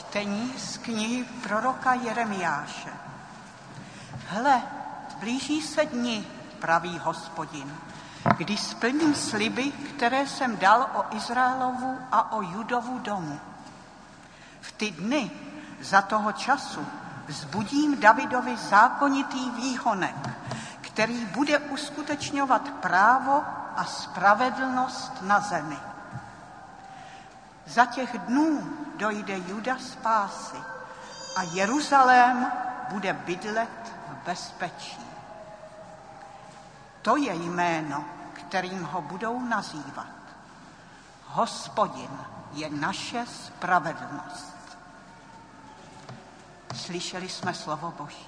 Čtení z knihy proroka Jeremiáše. Hle, blíží se dni, praví Hospodin, kdy splním sliby, které jsem dal o Izraelovu a o Judovu domu. V ty dny za toho času vzbudím Davidovi zákonitý výhonek, který bude uskutečňovat právo a spravedlnost na zemi. Za těch dnů dojde Juda spásy a Jeruzalém bude bydlet v bezpečí. To je jméno, kterým ho budou nazývat. Hospodin je naše spravedlnost. Slyšeli jsme slovo Boží.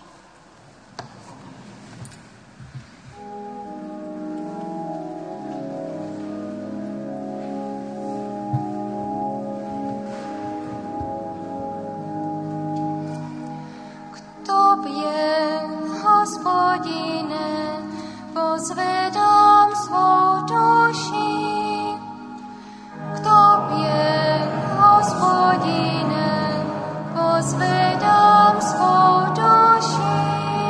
Pozvedám svou duši, k tobě, Hospodine, pozvedám svou duši.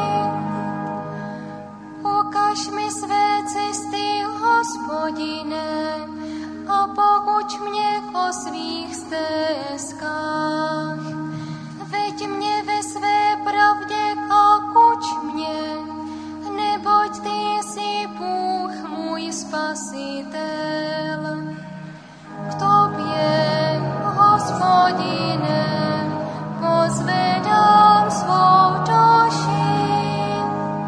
Ukaž mi své cesty, Hospodine, a pouč mě o svých stezkách. Veď mě ve své pravdě a uč mě, neboť ty jsi Bůh můj spasitel. K tobě, Hospodine, pozvedám svou duši.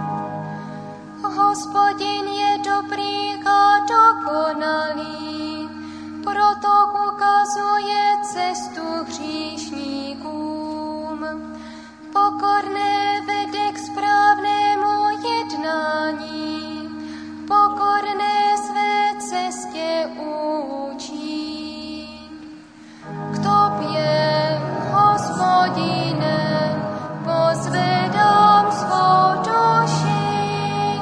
Hospodin je dobrý a dokonalý, proto ukazuje cestu hříšníkům. Pokorné vede k správnému jednání, pokorné své cestě učí. K tobě, Hospodine, pozvedám svou duši.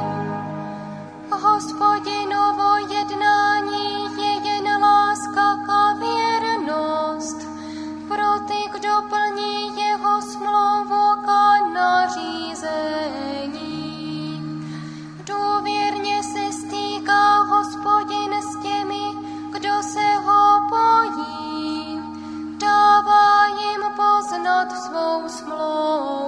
Hospodinovo jednání je jen láska a věrnost pro ty, kdo plní jeho smlouvu a nařízení. Důvěrně se stýká Hospodin s těmi, kdo se ho bojí. Dává jim poznat svou smlouvu.